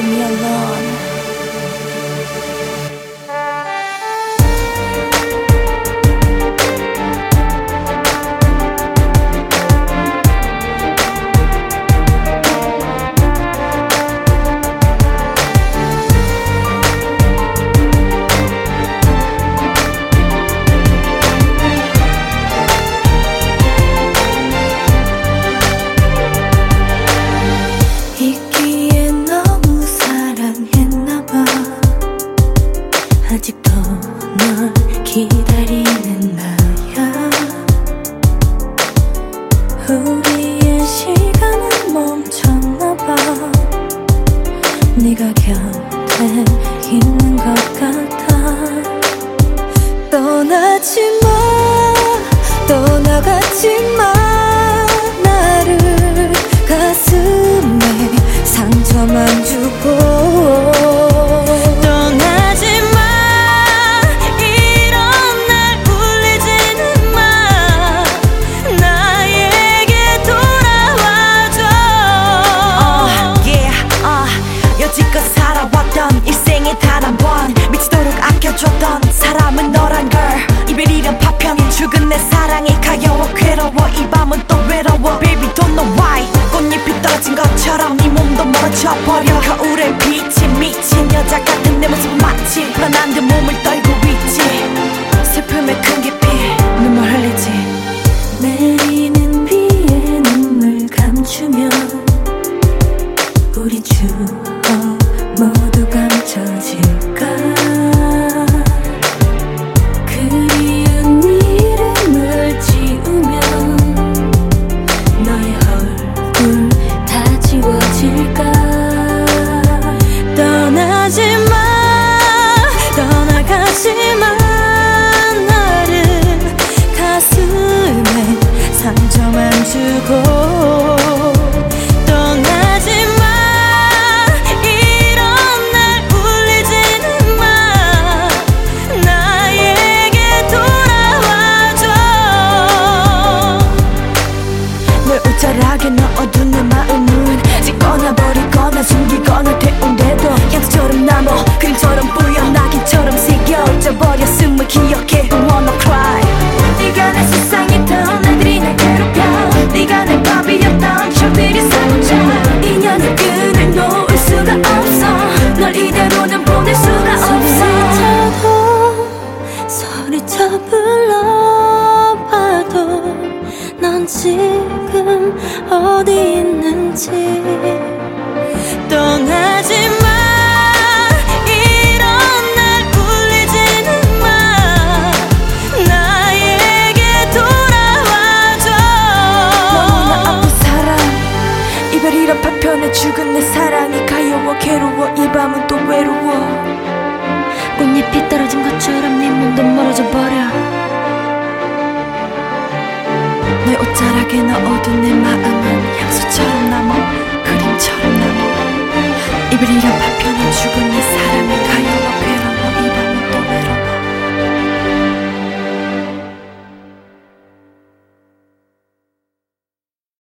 me alone. 있기에 너무 사랑했나봐. 아직도 널 기다리는 나야. 우리의 시간은 멈췄나봐. 네가 곁에 있는 것 같아. 떠나지마, 떠나가지마. 나를 가슴에 상처만 주고 떠나지마. 이런 날 울리지는 마. 나에게 돌아와줘. 여지껏 살아왔던 일생에 단 한 번 미치도록 아껴줬던 사람은 너란 걸. 이별이란 파편이 죽은 내 사랑이 가여워 괴로워. 이 밤은 또 외로워. Baby don't know why. 꽃잎이 떨어진 것처럼 네 몸도 멀어져 버려. 거울에 비친 미친 여자 같은 내 모습은 마치 불안한 듯 몸을 떨고 있지. 슬픔의 큰 깊이 눈물 흘리지. 내리는 비에 눈물 감추며 우리 추억 모두 감춰질까. 그리운 이름을 지우면 너의 얼굴 다 지워질까. 떠나지마, 떠나가지마. 나를 가슴에 상처만 주고 떠나지마. 이런 날 울리지는 마. 나에게 돌아와줘. 널 옷자락에 넣어둔 내 마음은 찢거나 버리거나 숨기거나 태운데도 양수처럼 남아 그림처럼 뿌여 낙인처럼 새겨져 버렸음을 기억해. Don't wanna cry. 네가 내 세상이던 날들이 날 괴롭혀. 네가 내 밥이었던 추억들이 사고쳐. 인연의 끈을 놓을 수가 없어. 널 이대로는 보낼 수가 없어. 소리쳐 불러봐도 넌 지금 어디 있는지. 떠나지마. 이런 날 울리지는 마. 나에게 돌아와줘. 너무나 아픈 사랑. 이별이란 파편에 죽은 내 사랑이 가여워 괴로워. 이 밤은 또 외로워. 꽃잎이 떨어진 것처럼 네 몸도 멀어져 버려. 내 옷자락에 넣어둔 내 마음은 향수처럼 남아 그림처럼 남아. 이별이란 파편에 죽은 내 사랑